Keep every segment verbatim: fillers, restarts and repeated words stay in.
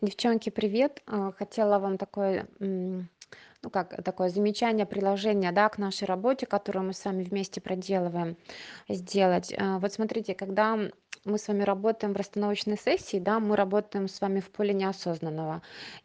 Девчонки, привет! А, Хотела вам такое, м, ну как, такое замечание, приложение, да, к нашей работе, которую мы с вами вместе проделываем, сделать. А, Вот смотрите, когда м, мы с вами работаем в расстановочной сессии, да, мы работаем с вами в поле неосознанного.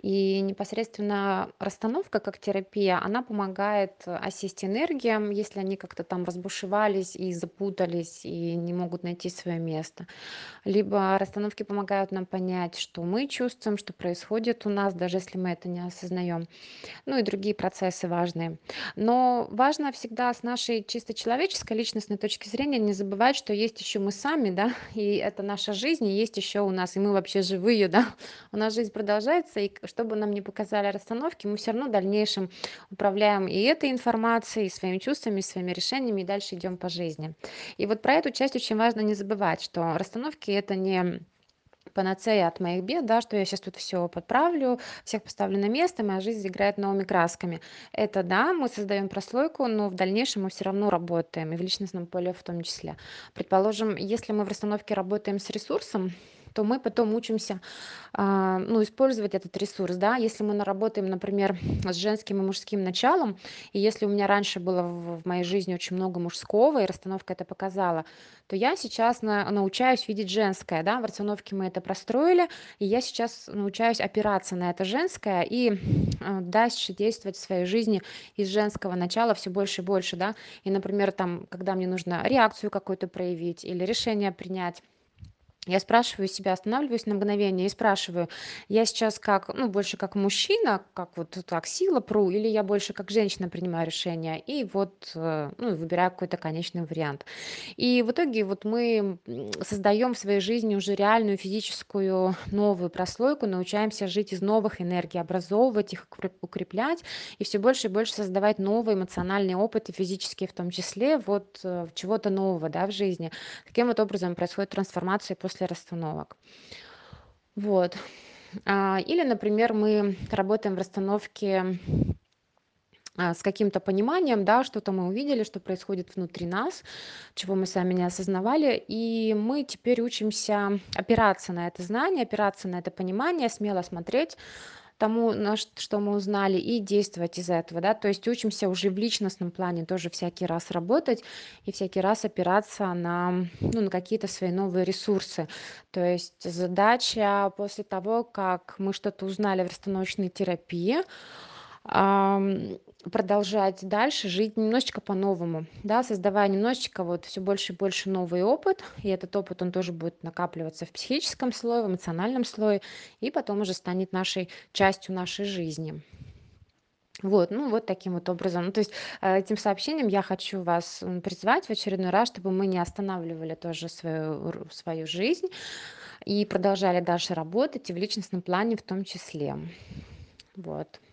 И непосредственно расстановка, как терапия, она помогает э, осесть энергиям, если они как-то там разбушевались и запутались и не могут найти свое место. Либо расстановки помогают нам понять, что мы чувствуем, что происходит у нас, даже если мы это не осознаем. Ну и другие процессы важные. Но важно всегда с нашей чисто человеческой личностной точки зрения не забывать, что есть еще мы сами, да, и это наша жизнь, и есть еще у нас, и мы вообще живые, да. У нас жизнь продолжается, и к- что бы нам ни показали расстановки, мы все равно в дальнейшем управляем и этой информацией, и своими чувствами, и своими решениями, и дальше идем по жизни. И вот про эту часть очень важно не забывать, что расстановки это не панацея от моих бед, да, что я сейчас тут все подправлю, всех поставлю на место, моя жизнь играет новыми красками. Это да, мы создаем прослойку, но в дальнейшем мы все равно работаем, и в личностном поле в том числе. Предположим, если мы в расстановке работаем с ресурсом, то мы потом учимся а, ну, использовать этот ресурс, да, если мы наработаем, например, с женским и мужским началом, и если у меня раньше было в, в моей жизни очень много мужского, и расстановка это показала, то я сейчас на- научаюсь видеть женское, да, в расстановке мы это простроили, и я сейчас научаюсь опираться на это женское и э, дальше действовать в своей жизни из женского начала все больше и больше, да, и, например, там, когда мне нужно реакцию какую-то проявить или решение принять, я спрашиваю себя, останавливаюсь на мгновение и спрашиваю, я сейчас как, ну, больше как мужчина, как вот так сила пру, или я больше как женщина принимаю решение, и вот, э, ну, и выбираю какой-то конечный вариант. И в итоге вот мы м, создаем в своей жизни уже реальную физическую новую прослойку, научаемся жить из новых энергий, образовывать их, укреп- укреплять, и все больше и больше создавать новые эмоциональные опыты, физические в том числе, вот э, чего-то нового, да, в жизни. Таким вот образом происходит трансформация после расстановок. Вот. А, Или, например, мы работаем в расстановке а, с каким-то пониманием, да, что-то мы увидели, что происходит внутри нас, чего мы сами не осознавали, и мы теперь учимся опираться на это знание, опираться на это понимание, смело смотреть тому, на ш- что мы узнали, и действовать из этого, да, то есть учимся уже в личностном плане тоже всякий раз работать и всякий раз опираться на, ну, на какие-то свои новые ресурсы. То есть задача после того, как мы что-то узнали в расстановочной терапии, ам, продолжать дальше жить немножечко по-новому, да, создавая немножечко вот все больше и больше новый опыт, и этот опыт, он тоже будет накапливаться в психическом слое, в эмоциональном слое, и потом уже станет нашей частью нашей жизни. Вот, ну вот таким вот образом. Ну, то есть э, этим сообщением я хочу вас м, призвать в очередной раз, чтобы мы не останавливали тоже свою, р- свою жизнь и продолжали дальше работать и в личностном плане в том числе. Вот.